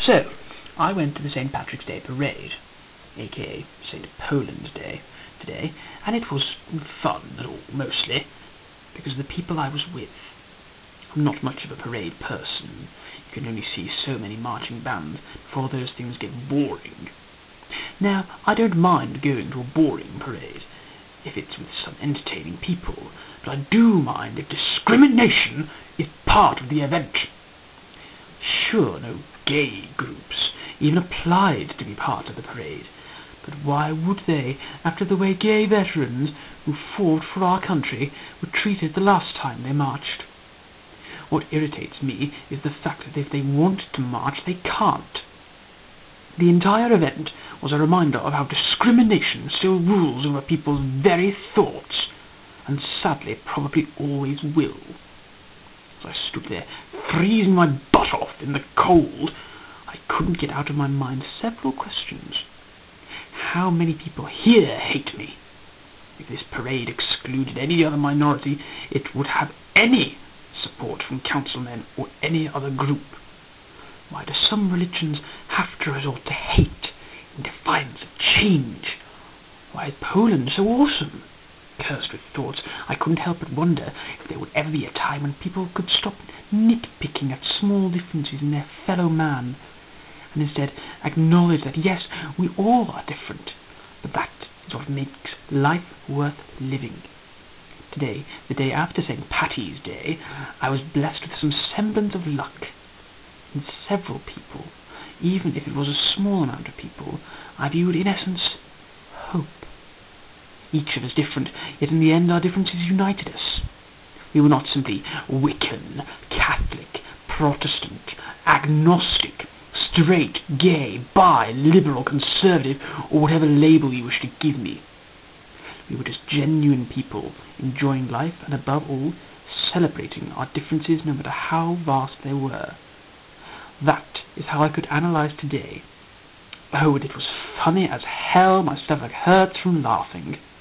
So, I went to the St. Patrick's Day parade, aka St. Poland's Day, today, and it was fun at all, mostly, because of the people I was with. I'm not much of a parade person. You can only see so many marching bands before those things get boring. Now, I don't mind going to a boring parade, if it's with some entertaining people, but I do mind if discrimination is part of the event. Sure, no gay groups even applied to be part of the parade, but why would they, after the way gay veterans who fought for our country were treated the last time they marched? What irritates me is the fact that if they want to march, they can't. The entire event was a reminder of how discrimination still rules over people's very thoughts, and sadly probably always will. As I stood there, freezing my butt off in the cold, I couldn't get out of my mind several questions. How many people here hate me? If this parade excluded any other minority, it would have any support from councilmen or any other group. Why do some religions have to resort to hate in defiance of change? Why is Poland so awesome? Cursed with thoughts, I couldn't help but wonder if there would ever be a time when people could stop nitpicking at small differences in their fellow man, and instead acknowledge that yes, we all are different, but that is what makes life worth living. Today, the day after St. Patty's Day, I was blessed with some semblance of luck. And several people, even if it was a small amount of people, I viewed in essence hope. Each of us different, yet in the end our differences united us. We were not simply Wiccan, Catholic, Protestant, agnostic, straight, gay, bi, liberal, conservative, or whatever label you wish to give me. We were just genuine people, enjoying life and above all, celebrating our differences no matter how vast they were. That is how I could analyze today. Oh, and it was funny as hell, my stomach hurts from laughing.